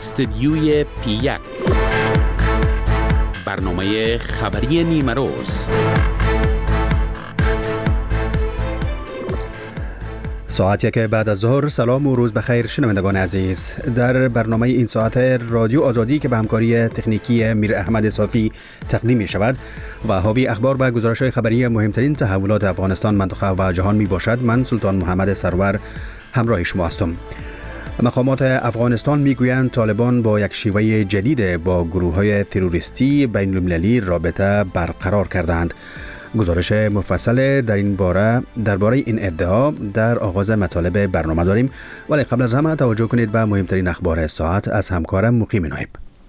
استدیوی پی1 برنامه خبری نیمه روز. ساعت یک بعد از ظهر. سلام و روز بخیر شنوندگان عزیز. در برنامه این ساعت رادیو آزادی که به همکاری تکنیکی میر احمد صافی تقدیم می شود و حاوی اخبار و گزارش‌های خبری مهمترین تحولات افغانستان، منطقه و جهان می باشد. من سلطان محمد سرور همراه شما هستم. مقامات افغانستان میگویند طالبان با یک شیوه جدید با گروه‌های تروریستی بین المللی رابطه برقرار کردند. گزارش مفصل درباره این ادعا در آغاز مطالب برنامه داریم، ولی قبل از همه توجه کنید به مهمترین اخبار ساعت از همکارم مقیم نایب.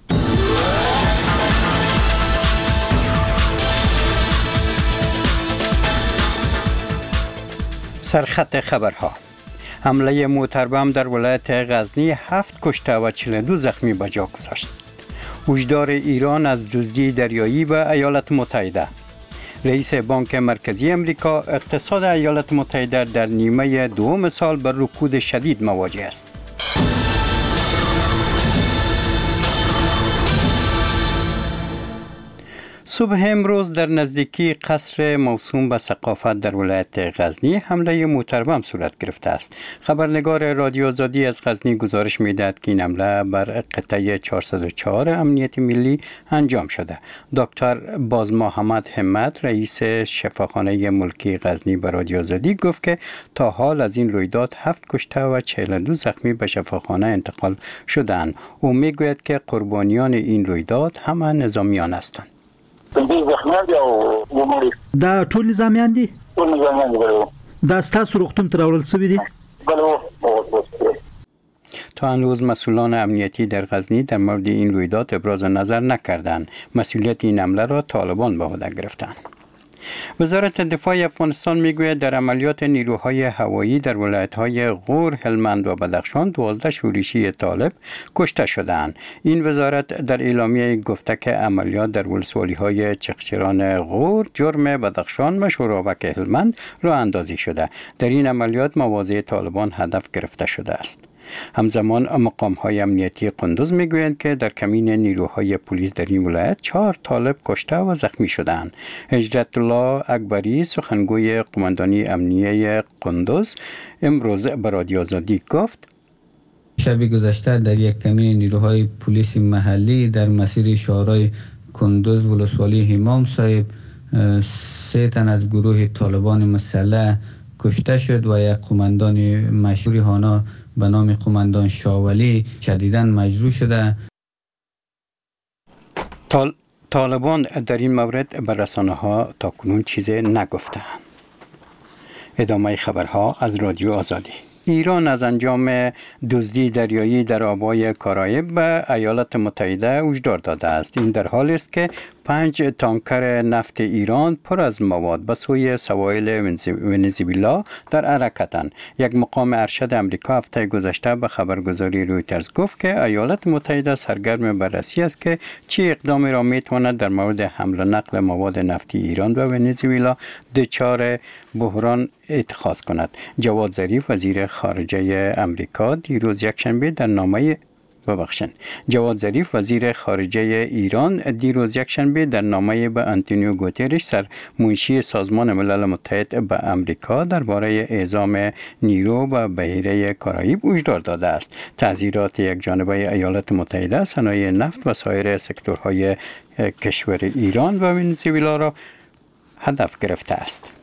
سرخط خبرها: حمله موتربم در ولایت غزنی 7 کشته و 42 زخمی به جا گذاشت. هشدار ایران از دزدی دریایی به ایالات متحده. رئیس بانک مرکزی امریکا: اقتصاد ایالات متحده در نیمه دوم سال با رکود شدید مواجه است. صبح امروز در نزدیکی قصر موسوم به ثقافت در ولایت غزنی حمله موتربم صورت گرفته است. خبرنگار رادیو آزادی از غزنی گزارش می‌دهد که این حمله بر قطعه 404 امنیت ملی انجام شده. دکتر باز محمد همت، رئیس شفاخانه ملکی غزنی، به رادیو آزادی گفت که تا حال از این رویداد 7 کشته و 42 زخمی به شفاخانه انتقال شدند. او میگوید که قربانیان این رویداد همه نظامیان هستند. دا ټول نظامیان دي؟ دا ستاسو روغتون ته راوړل شوي دي؟ تا هنوز مسئولان امنیتی در غزنی در مورد این رویداد ابراز نظر نکردند. مسئولیت این حمله را طالبان به عهده گرفتند. وزارت دفاع افغانستان میگوید در عملیات نیروهای هوایی در ولایت‌های غور، هلمند و بدخشان 12 شورشی طالب کشته شدند. این وزارت در اعلامیه گفته که عملیات در ولسوالی‌های چغچران غور، جرم بدخشان و شورابک هلمند راه اندازی شده. در این عملیات مواضع طالبان هدف گرفته شده است. همزمان مقام‌های امنیتی قندوز میگویند که در کمین نیروهای پلیس در این ولایت 4 طالب کشته و زخمی شدند. هجرت الله اکبری، سخنگوی قماندانی امنیه قندوز، امروز به رادیو آزادی گفت: شب گذشته در یک کمین نیروهای پلیس محلی در مسیر شهرهای قندوز ولسوالی امام صاحب 3 تن از گروه طالبان مسلح کشته شد و یک قماندان مشهور هانا به نام قماندان شاولی شدیداً مجروح شده. طالبان در این مورد به رسانه‌ها تاکنون چیزی نگفتند. ادامه خبرها از رادیو آزادی. ایران از انجام دزدی دریایی در آبهای کارائیب به ایالات متحده هشدار داده است. این در حالی است که 5 تانکر نفت ایران پر از مواد به سوی سواحل ونزوئلا در حرکتند. یک مقام ارشد امریکا هفته گذشته به خبرگزاری رویترز گفت که ایالات متحده سرگرم بررسی است که چه اقدامی را میتواند در مورد حمل و نقل مواد نفتی ایران به ونزوئلا دچار بحران اتخاذ کند. جواد ظریف، وزیر خارجه امریکا، جواد ظریف، وزیر خارجه ایران، دیروز یکشنبه در نامه به آنتونیو گوترش، سرمنشی سازمان ملل متحد به امریکا، درباره اعزام نیرو به بحیره کارائیب هشدار داده است. تعزیرات یکجانبه ایالات متحده صنایع نفت و سایر سکتورهای کشور ایران و ونزوئلا را هدف گرفته است.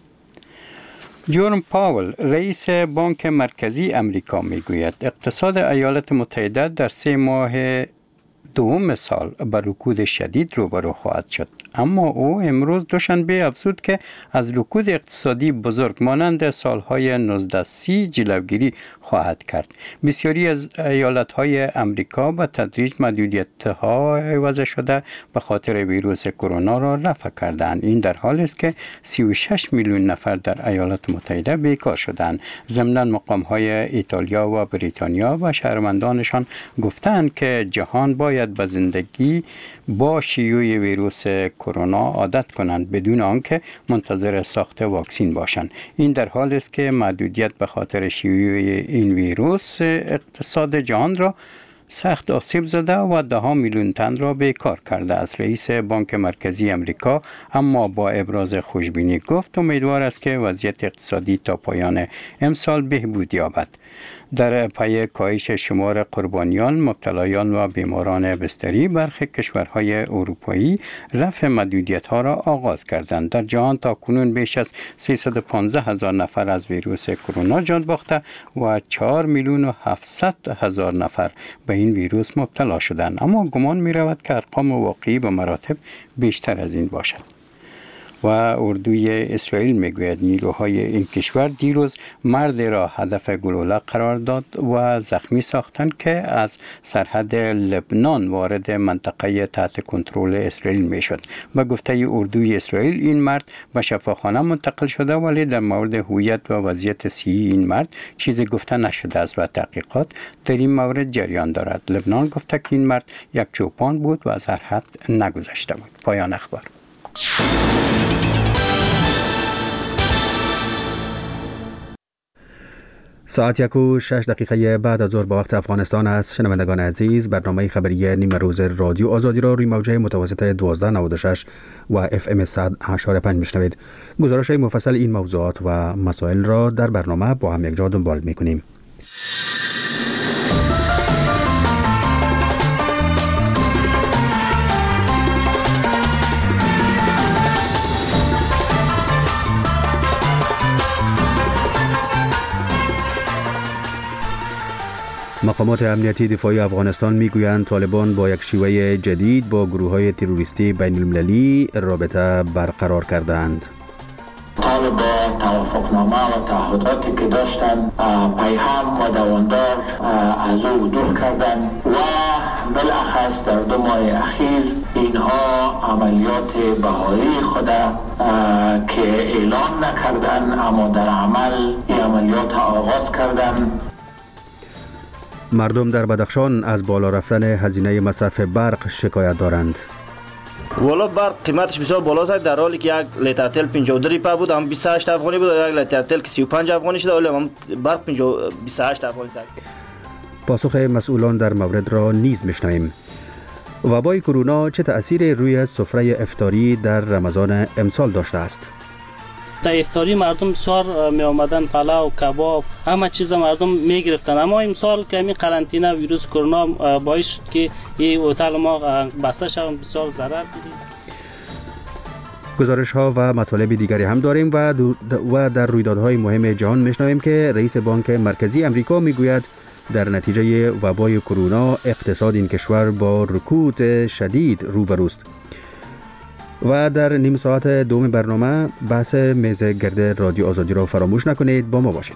جرم پاول، رئیس بانک مرکزی امریکا، میگوید اقتصاد ایالات متحده در 3 ماه دوم سال به رکود شدید روبرو خواهد شد. اما او امروز دوشنبه افزود که از رکود اقتصادی بزرگ مانند سالهای 1930 جلوگیری خواهد کرد. بسیاری از ایالت‌های امریکا به تدریج محدودیت‌ها عوض شده به خاطر ویروس کرونا را رفع کردند. این در حالی است که 36 میلیون نفر در ایالات متحده بیکار شدند. ضمناً مقام‌های ایتالیا و بریتانیا و شهروندانشان گفتند که جهان باید به زندگی با شیوع ویروس کرونا عادت کنند بدون آنکه منتظر ساخت واکسن باشند. این در حالی است که محدودیت به خاطر شیوع این ویروس اقتصاد جهان را سخت آسیب زده و 10 میلیون تن را بیکار کرده است. رئیس بانک مرکزی امریکا اما با ابراز خوشبینی گفت امیدوار است که وضعیت اقتصادی تا پایان امسال بهبود یابد. در پی کاهش شمار قربانیان، مبتلایان و بیماران بستری، برخی کشورهای اروپایی رفع محدودیت‌ها را آغاز کردند. در جهان تا کنون بیش از 315,000 نفر از ویروس کرونا جان باخته و 4,700,000 نفر به این ویروس مبتلا شدند. اما گمان می‌رود که ارقام واقعی به مراتب بیشتر از این باشد. و اردوی اسرائیل میگوید نیروهای این کشور دیروز مردی را هدف گلوله قرار داد و زخمی ساختند که از سرحد لبنان وارد منطقه تحت کنترل اسرائیل میشد. به گفته اردوی اسرائیل این مرد به شفاخانه منتقل شده ولی در مورد هویت و وضعیت صحی این مرد چیزی گفته نشده است و تحقیقات در این مورد جریان دارد. لبنان گفته که این مرد یک چوپان بود و از هر حد نگذشته بود. پایان اخبار. ساعت 1:06 بعد از ظهر به وقت افغانستان است. شنوندگان عزیز، برنامه خبری نیمه روز رادیو آزادی را روی موجه متوسط 1296 و FM 100.5 میشنوید. گزارش مفصل این موضوعات و مسائل را در برنامه با هم یکجا دنبال میکنیم. مقامات امنیتی دفاعی افغانستان میگویند طالبان با یک شیوه جدید با گروه‌های تروریستی بین المللی رابطه برقرار کردند. طالبان توافقنامه و تعهداتی که داشتند پیهم و دواندار از او دور کردند و بالاخص در 2 ماه اخیر اینها عملیات بهایی خود که اعلان نکردند اما در عمل این عملیات آغاز کردند. مردم در بدخشان از بالا رفتن هزینه مصرف برق شکایت دارند. والا برق قیمتش بسیار بالا است، در حالی که یک لیتر تل 52 روپیه بود، هم 28 افغانی بود، یک لیتر تل که 35 افغانی شده، ولی هم برق 28 افغانی است. پاسخ مسئولان در مورد را نیز میشنویم. وبای کرونا چه تأثیری روی سفره افطاری در رمضان امسال داشته است؟ در افطاری مردم بسیار می آمدن، پلاو، کباب، همه چیز مردم می گرفتن. اما امسال که می قرنطینه ویروس کرونا باعث شد که این هتل ما بسته شد، بسیار ضرر دیدیم. گزارش ها و مطالب دیگری هم داریم و در رویدادهای مهم جهان میشنویم که رئیس بانک مرکزی امریکا میگوید در نتیجه وبای کرونا اقتصاد این کشور با رکود شدید روبروست. و در نیم ساعت دوم برنامه بحث میز گرد رادیو آزادی را فراموش نکنید، با ما باشید.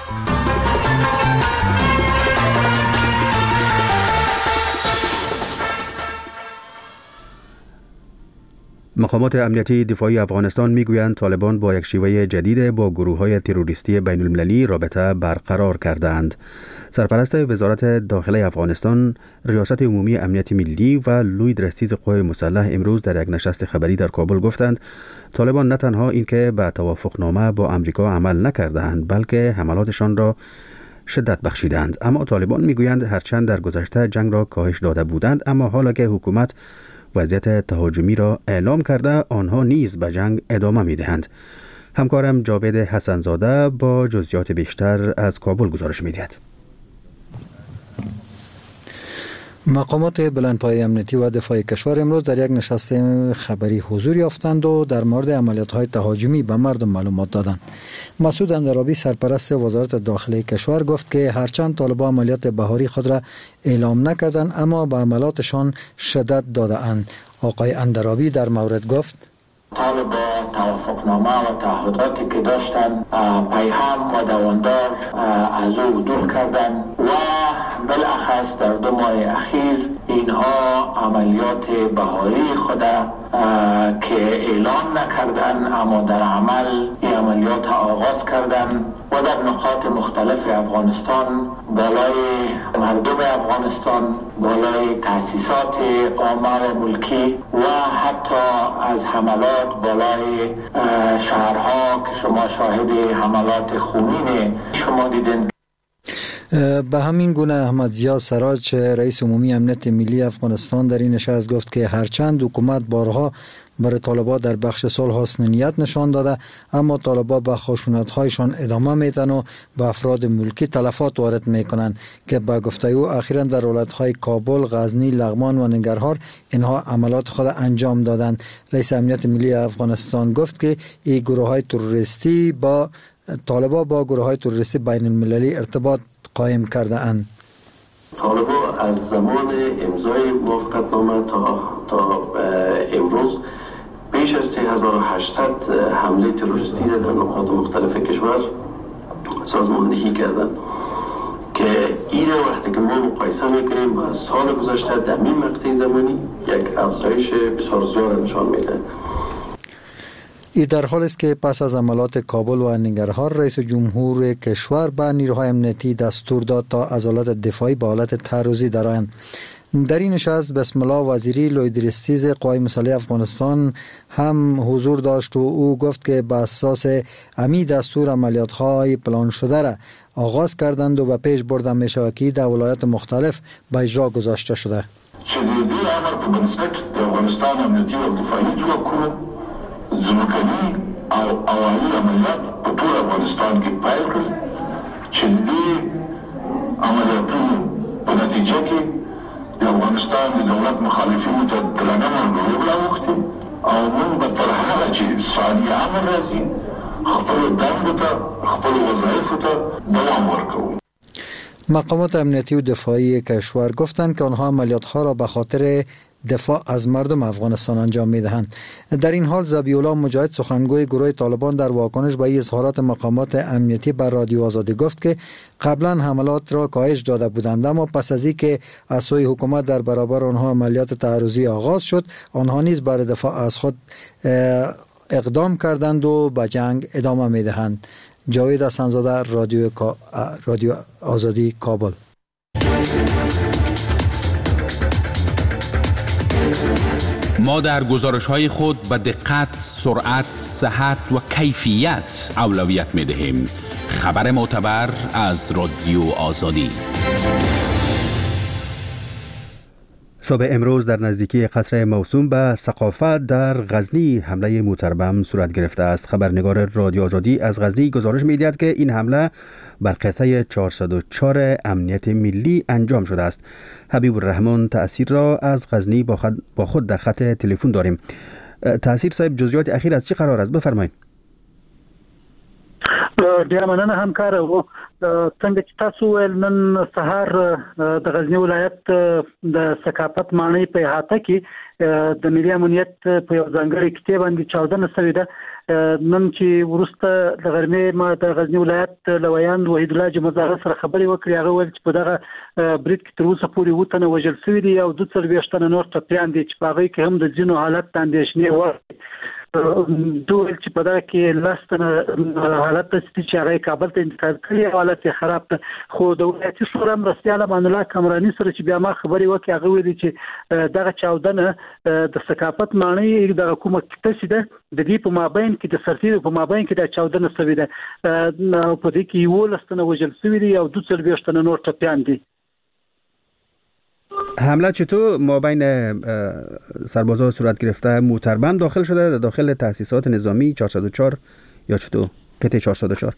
مقامات امنیتی دفاعی افغانستان میگویند طالبان با یک شیوه جدید با گروه‌های تروریستی بین المللی رابطه برقرار کردند. سرپرست وزارت داخله افغانستان، ریاست عمومی امنیت ملی و لوید رستیز قوای مسلح امروز در یک نشست خبری در کابل گفتند طالبان نه تنها اینکه به توافقنامه با امریکا عمل نکردند بلکه حملاتشان را شدت بخشیدند. اما طالبان میگویند هرچند در گذشته جنگ را کاهش داده بودند اما حالا که حکومت وضعیت تهاجمی را اعلام کرده آنها نیز به جنگ ادامه میدهند. همکارم جاوید حسنزاده با جزئیات بیشتر از کابل گزارش میدهد. مقامات بلندپایه امنیتی و دفاعی کشور امروز در یک نشست خبری حضور یافتند و در مورد عملیات‌های تهاجمی به مردم معلومات دادند. مسعود اندرابی سرپرست وزارت داخله کشور گفت که هرچند طالبان عملیات بهاری خود را اعلام نکردند اما به عملاتشان شدت داده‌اند. آقای اندرابی در مورد گفت طالبان توافقنامه و تعهداتی که داشتند پیهم و دواندار از او دور کردند و بالاخص در 2 ماه اخیر اینها عملیات بهاری خود که اعلان نکردند اما در عمل این عملیات آغاز کردند و در نقاط مختلف افغانستان بالای مردم افغانستان، بالای تأسیسات عامه و ملکی و حتی از حملات بالای شهرها که شما شاهد حملات خونین شما دیدین. به همین گونه احمد ضیا سراج رئیس عمومی امنیت ملی افغانستان در این نشست گفت که هرچند حکومت بارها برای طالبان در بخش صلح حسن نیت نشان داده، اما طالبان به خشونت‌هایشان ادامه میدن و به افراد ملکی تلفات وارد میکنند که به گفته او اخیراً در ولایت‌های کابل، غزنی، لغمان و ننگرهار اینها عملات خود انجام دادند. رئیس امنیت ملی افغانستان گفت که این گروه‌های تروریستی با طالبان با گروه‌های تروریستی بین المللی ارتباط قائم کرده اند. طالبان از زمان امضای موافقتنامه تا امروز بیش از 3800 حمله تروریستی در نقاط مختلف کشور سازماندهی کردند که این وقتی که ما مقایسه میکنیم با سال گذشته در این مقطع زمانی یک افزایش بسیار زیاد نشان میده. این در حالی است که پس از عملات کابل و ننگرهار رئیس جمهور کشور به نیروهای امنیتی دستور داد تا عضلات دفاعی به حالت تعرضی درآیند. در این نشست بسم الله وزیری لویدرستیز قوای مسلح افغانستان هم حضور داشت و او گفت که به اساس امی دستور عملیات های پلان شده را آغاز کردند و به پیش برده می شود که در ولایات مختلف به اجرا گذاشته شده. شدیدی امر په بنسټ د افغانستان امنیتي او دفاعي ځواکونو ځمکني او هوایي عملیات په ټول افغانستان کې پیل کړل چې د دې عملیاتونو په نتیجه کې د افغانستان د دولت مخالفینو ته درنه مرګ راوښتي او موږ به تر هغه چې ثاني امر راځي خپلو دندو ته خپلو وظایفو ته دوام ورکوو. مقامات امنیتی و دفاعی کشور گفتند که آنها عملیات‌ها را به خاطر دفاع از مردم افغانستان انجام می‌دهند. در این حال ذبیح الله مجاهد سخنگوی گروه طالبان در واکنش به اظهارات مقامات امنیتی بر رادیو آزادی گفت که قبلا حملات را کاهش داده بودند، اما پس از اینکه از سوی حکومت در برابر آنها عملیات تعرضی آغاز شد، آنها نیز برای دفاع از خود اقدام کردند و به جنگ ادامه می‌دهند. جاوید حسن‌زاده، رادیو آزادی، کابل. ما در گزارش‌های خود به دقت، سرعت، صحت و کیفیت اولویت می‌دهیم. خبر معتبر از رادیو آزادی. صبح امروز در نزدیکی قصر موسوم به ثقافت در غزنی حمله موتربم صورت گرفته است. خبرنگار رادیو آزادی از غزنی گزارش می‌دهد که این حمله بر قطعه 404 امنیت ملی انجام شده است. حبیب الرحمن تأثیر را از غزنی با خود در خط تلفن داریم. تأثیر صاحب، جزئیات اخیر از چه قرار است؟ بفرمایید. ډیر مننه همکار. او څنګه چې تاسو ول نن سهار د غزنی ولایت د ثقافت معنی په احاطه کې د ملي امنیت په یو ځانګړي کتاب باندې چاودنه شوې ده. نن چې ورسته د غرمې ما د غزنی ولایت لویان وحید الله جمعزاده سره خبرې وکړې. هغه ویل چې په دغه برید کې تر اوسه پورې وتنه وژل شوي دي او 22 تنه نور ټپیان دي چې په هغه کې هم د ځینو حالت د اندېښنې وړ دوی چې په دغه کې لاستنه حالت چې هغه کابل ته انتقال کړي حالت یې خراب ده. خو د ولایتي شورا مرستیال امان الله کمرانی سره چې بیا ما خبرې وکړې، هغه ویلي چې دغه چاودنه د ثقافت معنی د حکومت کتسي ده د دې په مابین کې د سرتیرو په مابین کې د چاودنه شوې ده. په دې کې یو لستنه وژل شوي دي او 22 تنه نور ټپیان دي. حمله چطور مابین سربازا صورت گرفته؟ موتربم داخل شده داخل تأسیسات نظامی 404 یا چطور؟ قطعه 404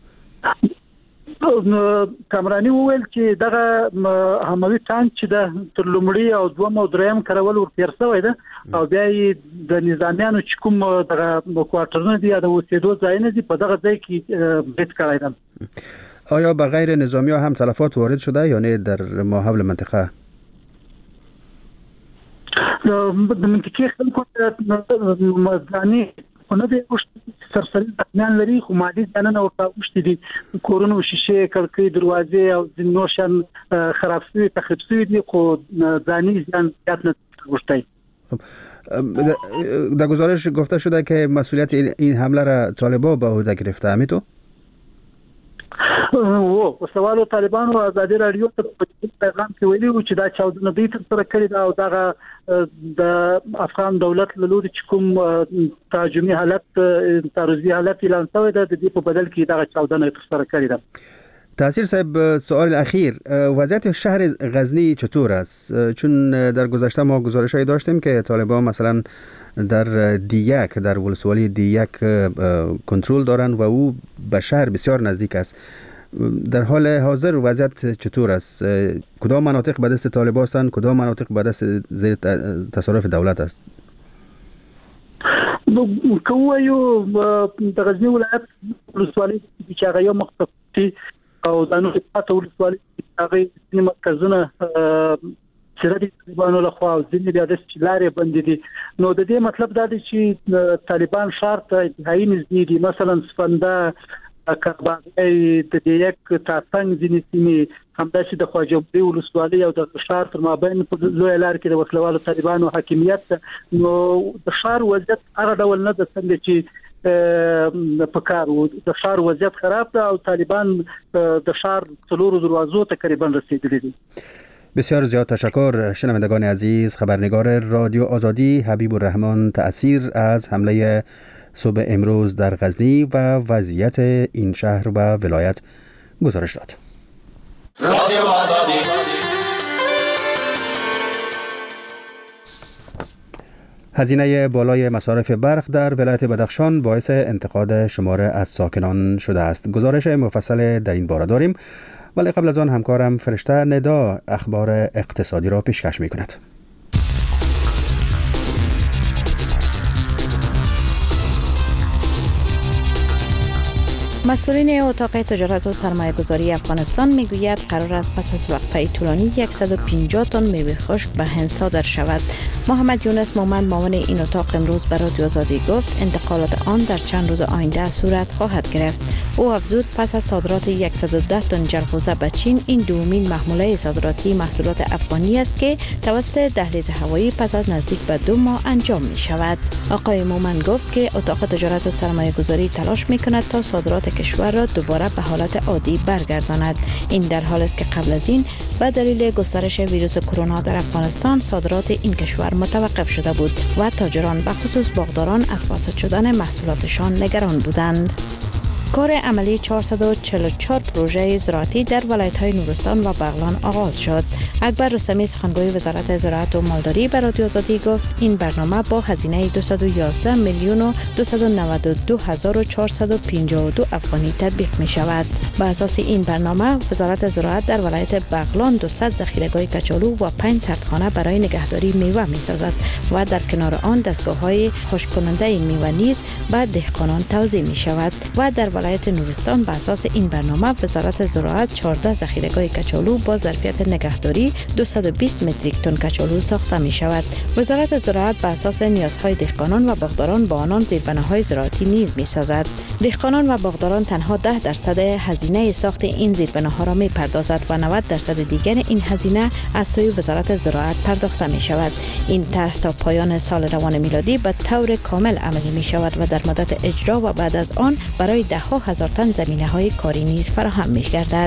کامرانی وویل چې دغه هموي ټانک چې د تر لومړی او دوم او دریم کارول ورتیر شوی ده او بیا د نظامیانو چې کوم دغه کوارټرونه دي د اوسېدو ځایونه دي په دغه ځای کې بیت کړی ده. آیا به غیر نظامی ها هم تلفات وارد شده یا نه در ماحول منطقه؟ د منطقې خلکو مزانی نه دی سرسري ځان لري، خو مادي ځانونه ورته وشتي دي. کورونو شیشه، کړکۍ، دروازې او ځینو شان خراب شوي تخریب شوي دي، خو ځاني ځان زیات نه وشتي. در گزارش گفته شده که مسئولیت این حمله را طالبان به عهده گرفته. همینطور؟ او سوالو طالبانو ازادي رادیو ته پیغام کې ویلي و چې دا چاودنه دوی تر سره کړې ده او دغه د افغان دولت له لوري چې کوم تهاجمي حالت تعرضي حالت اعلان شوی ده د دې په بدل کې دغه چاودنه تر سره کړې ده. تاثیر صاحب، سوال اخیر، وضعیت شهر غزنی چطور است؟ چون در گذشته ما گزارش‌هایی داشتیم که طالبان مثلا در دیک، در ولسوالی دیک کنترل دارند و او به شهر بسیار نزدیک است. در حال حاضر وضعیت چطور است؟ کدام مناطق به دست طالبان هستند، کدام مناطق به دست زیر تصرف دولت است؟ کوایو د غزنی ولایت ولسوالۍ چې هغه یو مختصي او د نورو پاتې ولسوالۍ هغه د مرکزونه چې د طالبانو لخوا او ځینې بیا د لارې بندې دي. نو د دې مطلب دا دی چې طالبان شهر ته انتهایی نږدې دي. مثلا سفنده، کارباغی، د دیک، تاسنګ ځینې سیمې، همداسې د خواجه‌بری ولسوالۍ او د شهر تر مابین په لویه لار کې د وسلوالو طالبانو حاکمیت. نو د شهر وضعیت هغه ډول نه ده څنګه چې په کار وو. د شهر وضعیت خراب ده او طالبان د شهر څلورو دروازو تقریبا رسیدلي دي. بسیار زیاد تشکر. شنوندگان عزیز، خبرنگار رادیو آزادی حبیب الرحمن تأثیر از حمله صبح امروز در غزنی و وضعیت این شهر و ولایت گزارش داد. رادیو آزادی. هزینه بالای مصارف برق در ولایت بدخشان باعث انتقاد شمار از ساکنان شده است. گزارش مفصل در این باره داریم، ولی قبل از آن همکارم فرشته ندا اخبار اقتصادی را پیشکش می کند. مسئولین اتاق تجارت و سرمایه گذاری افغانستان میگوید قرار است پس از وقفه طولانی 150 تن میوه خشک به هند صادر شود. محمد یونس مومند معاون این اتاق امروز به رادیو آزادی گفت انتقالات آن در چند روز آینده صورت خواهد گرفت. او افزود پس از صادرات 110 تن جلغوزه به چین، این دومین محموله صادراتی محصولات افغانی است که توسط دهلیز هوایی پس از نزدیک به 2 ماه انجام می شود. آقای مومند گفت که اتاق تجارت و سرمایه گذاری تلاش می کند تا صادرات کشور را دوباره به حالت عادی برگرداند. این در حالی است که قبل از این به دلیل گسترش ویروس کرونا در افغانستان صادرات این کشور متوقف شده بود و تاجران به خصوص باغداران از فاسد شدن محصولاتشان نگران بودند. کار عملی 444 پروژه زراعتی در ولایت‌های نورستان و بغلان آغاز شد. اکبر رستمی سخنگوی وزارت زراعت و مالداری به رادیو آزادی گفت این برنامه با هزینه 211 میلیون و 292 هزار و 452 افغانی تطبیق می شود. بر اساس این برنامه وزارت زراعت در ولایت بغلان 200 ذخیره‌گاه کچالو و 5 سردخانه برای نگهداری میوه می سازد و در کنار آن دستگاه‌های خشک کننده میوه نیز به دهقانان توزیع می شود. و در ولایت نورستان بر اساس این برنامه وزارت زراعت 14 ذخیره‌گاه کچالو با ظرفیت نگهداری 220 متریک تن کچالو ساخته می شود. وزارت زراعت بر اساس نیازهای دهقانان و باغداران با آنان زیربناهای زراعتی نیز می سازد. دهقانان و باغداران تنها 10% هزینه ساخت این زیربناها را می پردازد و 90% دیگر این هزینه از سوی وزارت زراعت پرداخته می شود. این طرح تا پایان سال روان میلادی به طور کامل عملی می شود و در مدت اجرا و بعد از آن برای ده‌ها هزار تن زمینه‌های کاری نیز فراهم می‌گردد.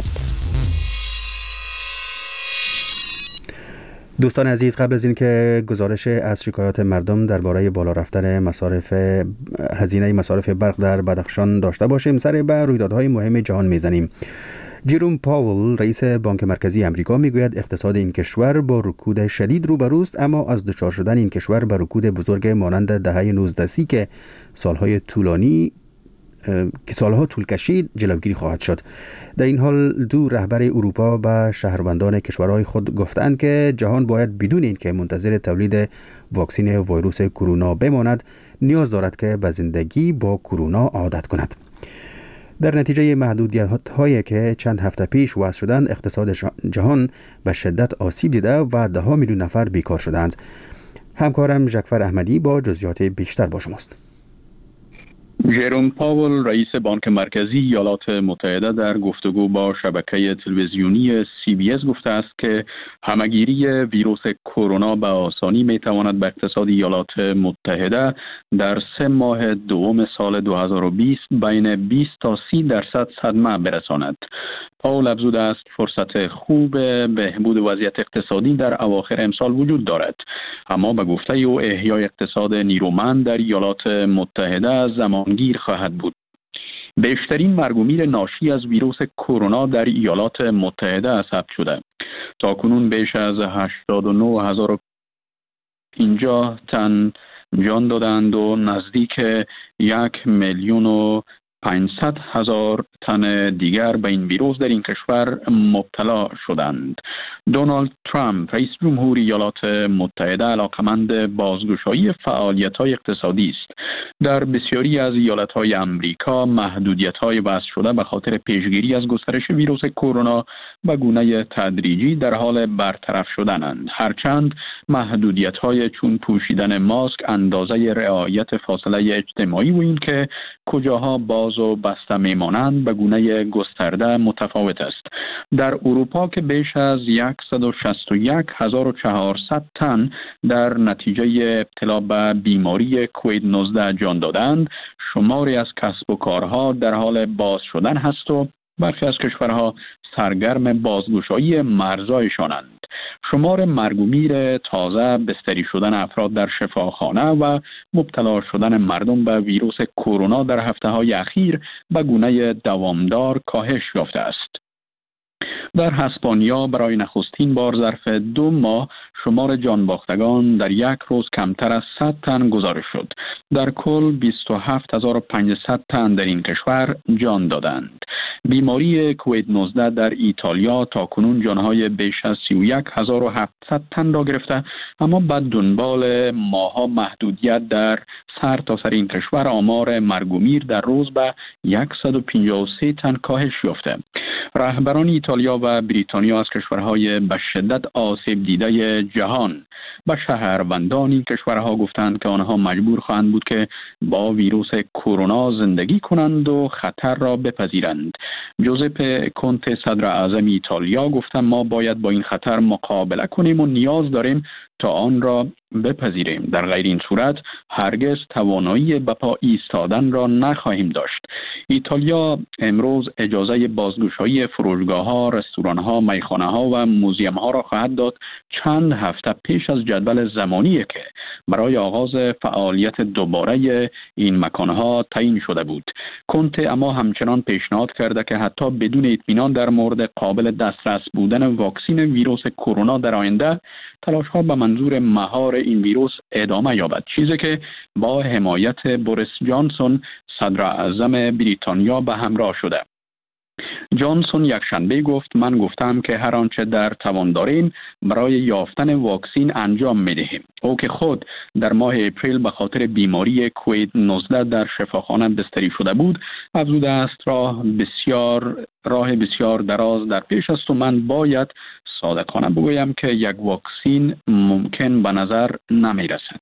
دوستان عزیز، قبل از اینکه گزارش از شکایات مردم درباره بالا رفتن هزینه مصارف برق در بدخشان داشته باشیم، سر به رویدادهای مهم جهان میزنیم. جروم پاول رئیس بانک مرکزی امریکا میگوید اقتصاد این کشور با رکود شدید روبروست، اما از دچار شدن این کشور به رکود بزرگ مانند دهه 1930 که سالها طول کشید جلوگیری خواهد شد. در این حال دو رهبر اروپا به شهروندان کشورهای خود گفتند که جهان باید بدون اینکه منتظر تولید واکسن ویروس کرونا بماند نیاز دارد که به زندگی با کرونا عادت کند. در نتیجه محدودیت‌هایی که چند هفته پیش وضع شدند، اقتصاد جهان به شدت آسیب دیده و 10 میلیون نفر بیکار شدند. همکارم جعفر احمدی با جزئیات بیشتر با شماست. جروم پاول رئیس بانک مرکزی ایالات متحده در گفتگو با شبکه تلویزیونی CBS گفته است که همه‌گیری ویروس کرونا به آسانی میتواند به اقتصاد ایالات متحده در 3 ماه دوم سال 2020 بین 20 تا 30% صدمه برساند. پاول افزوده است فرصت خوب بهبود وضعیت اقتصادی در اواخر امسال وجود دارد، اما به گفته او احیای اقتصاد نیرومند در ایالات متحده زمانگیر خواهد بود. بیشترین مرگ و میر ناشی از ویروس کرونا در ایالات متحده ثبت شده. تاکنون بیش از 89,050 تن جان دادند و نزدیک 1,500,000 تن دیگر به این ویروس در این کشور مبتلا شدند. دونالد ترامپ رئیس جمهور ایالات متحده علاقمند بازگشایی فعالیت‌های اقتصادی است. در بسیاری از ایالت‌های امریکا محدودیت‌های وضع شده به خاطر پیشگیری از گسترش ویروس کرونا به گونه تدریجی در حال برطرف شدنند. هرچند محدودیت‌های چون پوشیدن ماسک، اندازه رعایت فاصله اجتماعی و این که کجاها باز و بسته میمانند به گونه گسترده متفاوت است. در اروپا که بیش از 161,400 تن در نتیجه ابتلا به بیماری کووید 19 جان دادند، شماری از کسب و کارها در حال باز شدن هست و برخی از کشورها سرگرم بازگشایی مرزهایشانند. شمار مرگ و میر تازه، بستری شدن افراد در شفاخانه و مبتلا شدن مردم به ویروس کرونا در هفته‌های اخیر به گونه دوامدار کاهش یافته است. در اسپانیا برای نخستین بار ظرف 2 ماه شمار جانباختگان در یک روز کمتر از 100 تن گزارش شد. در کل 27,500 تن در این کشور جان دادند. بیماری کووید 19 در ایتالیا تاکنون جانهای بیش از 31,700 تن را گرفته، اما بعد دنبال ماها محدودیت در سرتاسر این کشور آمار مرگ و میر در روز به 153 تن کاهش یافته. رهبران ایتالیا و بریتانیا از کشورهای به شدت آسیب دیده جهان به شهروندان این کشورها گفتند که آنها مجبور خواهند بود که با ویروس کرونا زندگی کنند و خطر را بپذیرند. جوزپه کونته صدر اعظم ایتالیا گفت ما باید با این خطر مقابله کنیم و نیاز داریم تا آن را بپذیریم. در غیر این صورت هرگز توانایی به پا ایستادن را نخواهیم داشت. ایتالیا امروز اجازه بازگشایی فروشگاه‌ها، رستوران‌ها، میخانه‌ها و موزیم‌ها را خواهد داد چند هفته پیش از جدول زمانی که برای آغاز فعالیت دوباره این مکان‌ها تعیین شده بود. کنته اما همچنان پیشنهاد کرده که حتی بدون اطمینان در مورد قابل دسترس بودن واکسن ویروس کرونا در آینده، تلاش‌ها به منظور مهار این ویروس ادامه یابد، چیزی که با حمایت بوریس جانسون صدر اعظم بریتانیا به همراه شده. جانسون یکشنبه گفت من گفتم که هر آنچه در توان داریم برای یافتن واکسن انجام می‌دهیم. او که خود در ماه اپریل به خاطر بیماری کووید 19 در شفاخانه بستری شده بود، افزوده است راه بسیار دراز در پیش است و من باید صادقانه بگویم که یک واکسن ممکن به نظر نمی رسد.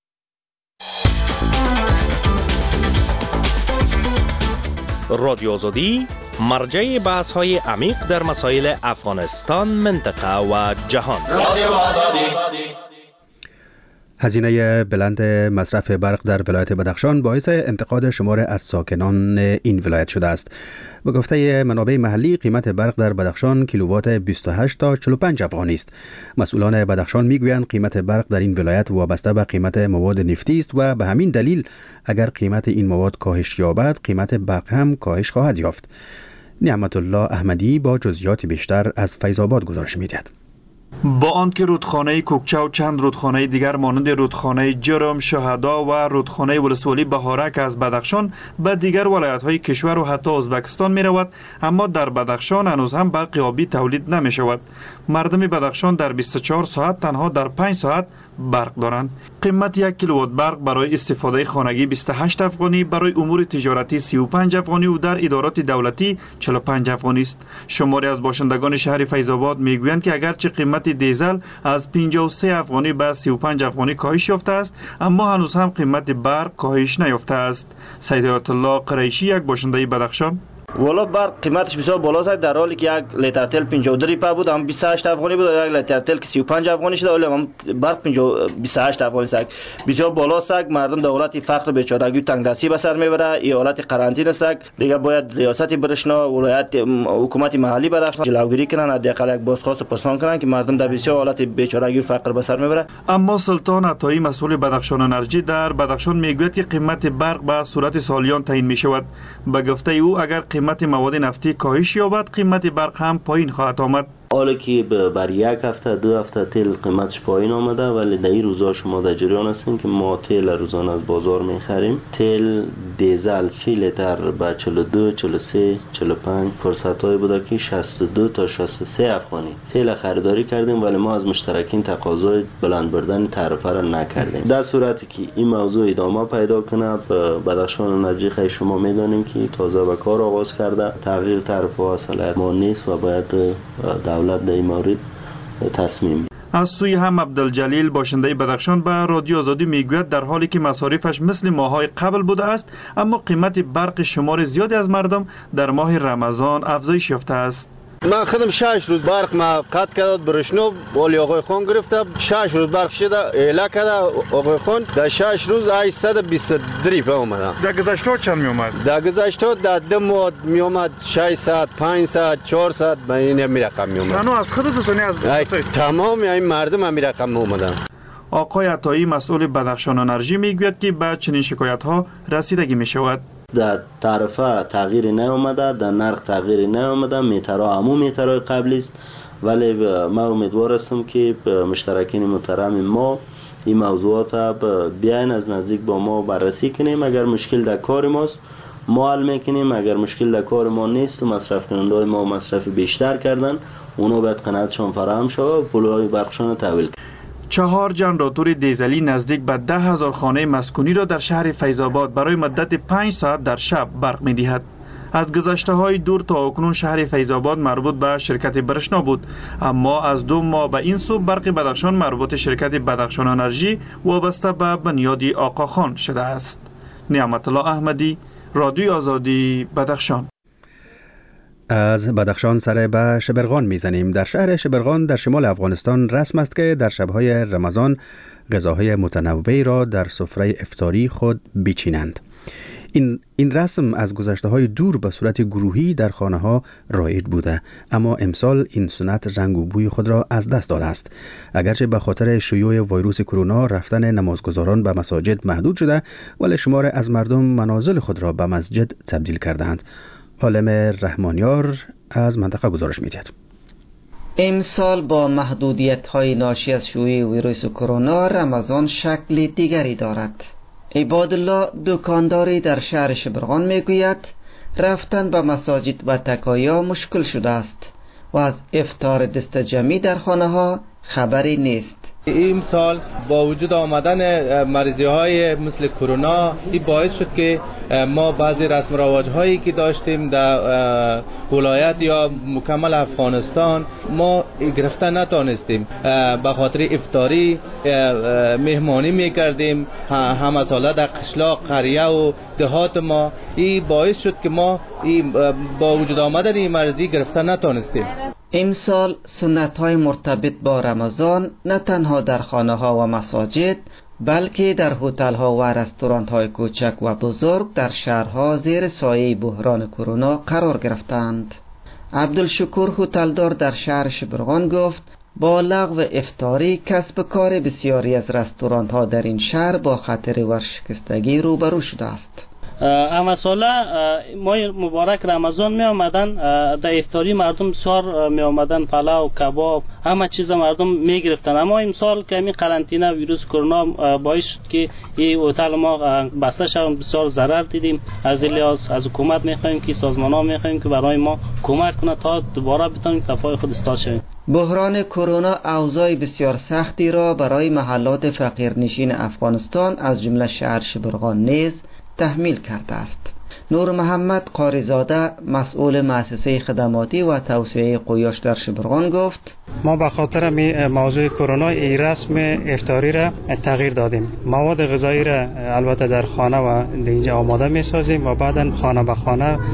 رادیو آزادی مرجع بحث های عمیق در مسائل افغانستان، منطقه و جهان. رادیو آزادی. هزینه بلند مصرف برق در ولایت بدخشان باعث انتقاد شمار از ساکنان این ولایت شده است. به گفته منابع محلی قیمت برق در بدخشان کیلووات 28 تا 45 افغانی است. مسئولان بدخشان میگویند قیمت برق در این ولایت وابسته به قیمت مواد نفتی است و به همین دلیل اگر قیمت این مواد کاهش یابد قیمت برق هم کاهش خواهد یافت. نعمت الله احمدی با جزئیات بیشتر از فیض آباد گزارش می‌دهد. با آنکه رودخانه کوکچه و چند رودخانه دیگر مانند رودخانه جرم، شهدا و رودخانه ولسوالی بهارک از بدخشان به دیگر ولایت‌های کشور و حتی ازبکستان می‌رود، اما در بدخشان هنوز هم برق آبی تولید نمی‌شود. مردم بدخشان در 24 ساعت تنها در 5 ساعت برق دارند. قیمت 1 کیلووات برق برای استفاده خانگی 28 افغانی، برای امور تجارتی 35 افغانی و در ادارات دولتی 45 افغانی است. شماری از باشندگان شهر فیض آباد میگویند که اگرچه قیمت دیزل از 53 افغانی به 35 افغانی کاهش یافته است، اما هنوز هم قیمت برق کاهش نیافته است. سید آیت الله قریشی یک باشنده بدخشان: والا برق قیمتش بسیار بالاست. در حالی که یک لیتر تل 52 روپیه بود، هم 28 افغانی بود. یک لیتر تل که 35 افغانی شده، ولی هم برق 28 افغانی است. بسیار بالاست. مردم در حالت فقر بیچارگی و تنگدستی به سر میبره. این حالت قرنطینه است. دیگه باید ریاست برشنا، ولایت، حکومت محلی بدخشان جلوگیری کنن، حداقل یک بازخواست پرسان کنن که مردم در بسیار حالت بیچارگی و فقر به سر میبره. اما سلطان عطایی مسئول بدخشان انرژی در بدخشان میگوید که قیمت برق به صورت سالیان تعیین می شود. به گفته او اگر قیمت مواد نفتی کاهش یابد، قیمت برق هم پایین خواهد آمد. حالا که بر یک هفته 2 هفته تیل قیمتش پایین آمده، ولی در این روزا شما در جریان هستین که ما تیل روزانه از بازار میخریم. تیل دیزل فی لیتر به 42 43 45 فرصت های بوده که 62 تا 63 افغانی تیل خریداری کردیم، ولی ما از مشترکین تقاضای بلند بردن تعرفه را نکردیم. در صورتی که این موضوع ادامه پیدا کنه، بدخشان انرژی خیلی شما میدانیم که تازه به کار آغاز کرده. تغییر تعرفه ها صلاحیت ما نیست و باید دولت در این مورد تصمیم. از سوی هم عبدالجلیل باشنده بدخشان به رادیو آزادی میگوید در حالی که مصارفش مثل ماه‌های قبل بوده است، اما قیمت برق شمار زیادی از مردم در ماه رمضان افزایش یافته است. من خودم 6 روز برق ما قطع کرد برشنو، ولی آقای خان گرفته 6 روز برق شده اعلا کرده آقای خان. در 6 روز 822 روپیه اومد. در گذشته چند می اومد؟ در گذشته در 2 ماه می اومد 600 500 400 به این رقم می اومد. منو از خودتون از تمام این مردم هم رقم می اومدن. آقای عطایی مسئول بدخشان انرژی میگوید که به چنین شکایت ها رسیدگی می شود. در تعرفه تغییری نیامده، در نرخ تغییری نیامده، میترها همون میترهای قبلی است، ولی ما امیدوار هستم که مشترکین محترم ما این موضوعات بیاین از نزدیک با ما بررسی کنیم. اگر مشکل در کار ماست ما حل میکنیم، اگر مشکل در کار ما نیست و مصرف کننده های ما مصرف بیشتر کردن، اونا باید قناعتشان فراهم شود و پولهای برقشان تحویل کنند. 4 جنراتور دیزلی نزدیک به 10,000 خانه مسکونی را در شهر فیض‌آباد برای مدت 5 ساعت در شب برق می دهد. از گذشته های دور تا اکنون شهر فیض‌آباد مربوط به شرکت برشنا بود، اما از 2 ماه به این سو برق بدخشان مربوط شرکت بدخشان انرژی وابسته به بنیادی آقاخان شده است. نعمت الله احمدی، رادیو آزادی، بدخشان. از بدخشان سر به شبرغان میزنیم. در شهر شبرغان در شمال افغانستان رسم است که در شبهای رمضان غذاهای متنوعی را در سفره افطاری خود بچینند. این رسم از گذشته های دور به صورت گروهی در خانه ها رایج بوده، اما امسال این سنت رنگ و بوی خود را از دست داده است. اگرچه به خاطر شیوع ویروس کرونا رفتن نمازگزاران به مساجد محدود شده، ولی شمار از مردم منازل خود را به مسجد تبدیل کردند. عالم رحمانیار از منطقه گزارش می‌دهد. امسال با محدودیت‌های ناشی از شیوع ویروس کرونا رمضان شکل دیگری دارد. عبادالله دکانداری در شهر شبرغان میگوید رفتن به مساجد و تکایا مشکل شده است و از افطار دست جمعی در خانه ها خبری نیست. این سال با وجود آمدن مریضی های مثل کرونا این باعث شد که ما بعضی رسم و رواج هایی که داشتیم در ولایت یا مکمل افغانستان ما گرفتن نتانستیم. به خاطر افطاری مهمانی میکردیم همه ساله در قشلاق، قریه و دهات ما. این باعث شد که ما با وجود آمدن این مریضی گرفتن نتانستیم. امسال سنت های مرتبط با رمضان نه تنها در خانه ها و مساجد بلکه در هتل ها و رستوران های کوچک و بزرگ در شهرها زیر سایه بحران کرونا قرار گرفتند. عبدالشکور هتلدار در شهر شبرغان گفت با لغو افطاری کسب کار بسیاری از رستوران ها در این شهر با خطر ورشکستگی روبرو شده است. اما ساله ماه مبارک رمضان می آمدن در افطاری مردم بسیار می آمدن، پلاو، کباب، همه چیز مردم می گرفتن. اما امسال که می قرنطینه ویروس کرونا باعث شد که این هتل ما بسته شد. بسیار ضرر دیدیم. از لحاظ از حکومت می خواهیم که سازمان ها می خواهیم که برای ما کمک کنه تا دوباره بتونیم تفای خود استاد شویم. بحران کرونا اوضاع بسیار سختی را برای محلات فقیرنشین افغانستان از جمله شهر شبرغان نیز تحمیل کرده است. نور محمد قاریزاده مسئول مؤسسه خدماتی و توسعه قویاش در شبرغان گفت ما به خاطر موضوع کرونا این رسم افطاری را تغییر دادیم. مواد غذایی را البته در خانه و اینجا آماده می سازیم و بعدا خانه به خانه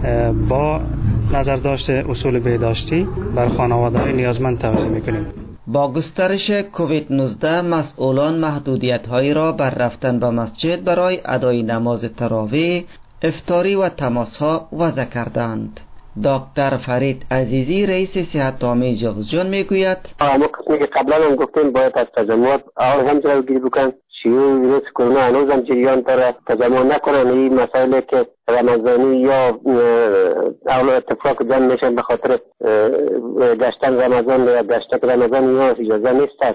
با نظر داشته اصول بهداشتی بر خانواده‌های نیازمند توزیع میکنیم. با گسترش کووید 19 مسئولان محدودیت‌هایی را بر رفتن به مسجد برای ادای نماز تراویح، افطاری و تماس‌ها وضع کردند. دکتر فرید عزیزی رئیس صحت عامه جغزجان میگوید ما قسمی که قبلا هم گفتیم باید از تجمعات آن هم جلوگیری بکن. شیوع ویروس کرونا هنوز هم جریان داره، تجمع نکنن. این مسائلی که رمضانی یا اتفاق جمع میشن به خاطر گشتن رمضان یا گشتن رمضان یا اجازه نیست.